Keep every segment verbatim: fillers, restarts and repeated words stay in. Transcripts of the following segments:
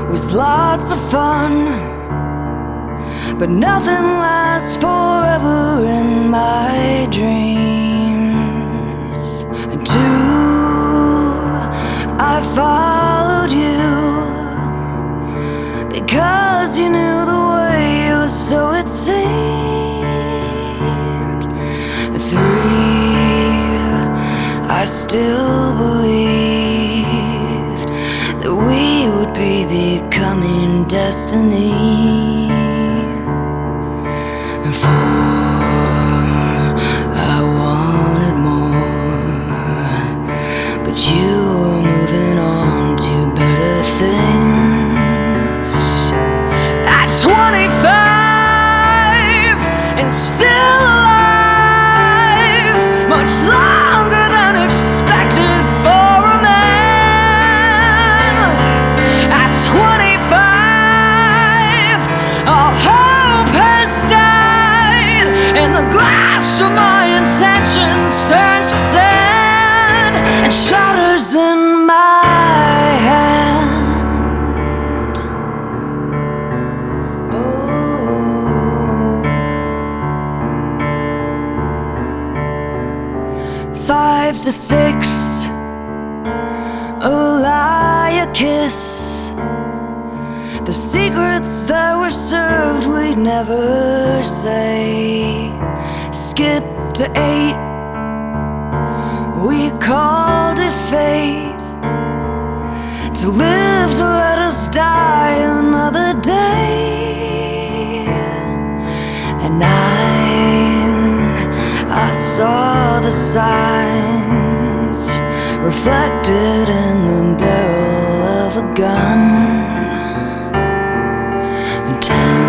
was lots of fun, but nothing lasts forever in my dreams. And two, I followed you because you knew the way, or so it seemed. And three, I still believed that we would be becoming destiny. And four, I wanted more, but you were moving on to better things. At twenty-five and still alive, much longer than expected for a man. At twenty-five, all hope has died, and the glass of my intentions turns to sand and shatters in my hand. Oh. Five to six, oh, lie a kiss. The secrets that were served we'd never say. Skip to eight, we called it fate. To live to let us die another day. And nine, I saw the signs reflected in the barrel of a gun. And ten,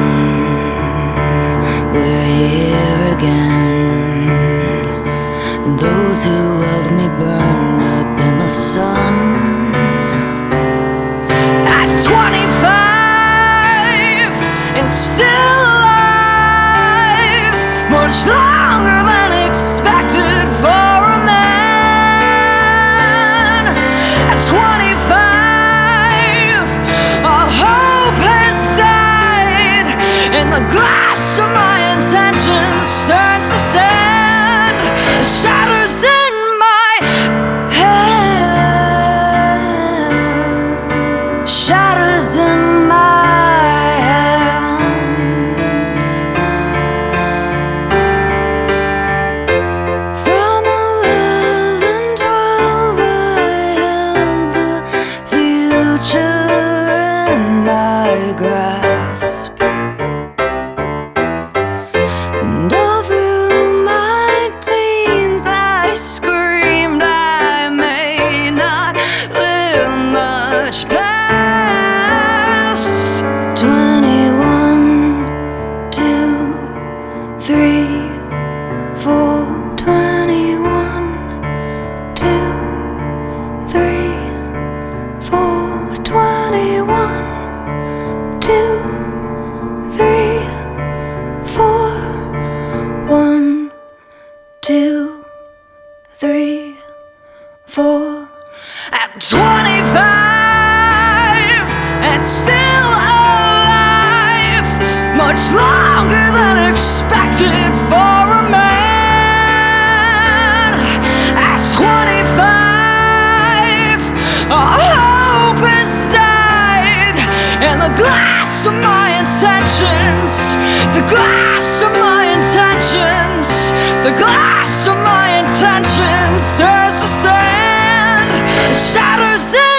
we're here again, and those who loved me burned up in the sun. At twenty-five and still alive, much longer than expected for a man. At twenty-five, all hope has died, and the glass of my intentions turns to sand, shatters in my hand, shatters in my hand. From eleven, twelve, I held the future in my grasp. And all through my teens I screamed I may not live much past twenty-one, two, three, four. Twenty-one, two, three, four. Twenty-one, two, three, four. One, two, three, four. At twenty-five and still alive, much longer than expected for a man. At twenty-five, all hope has died, and the glass of my intentions, the glass of my intentions, the glass of my intentions turns to sand, shatters in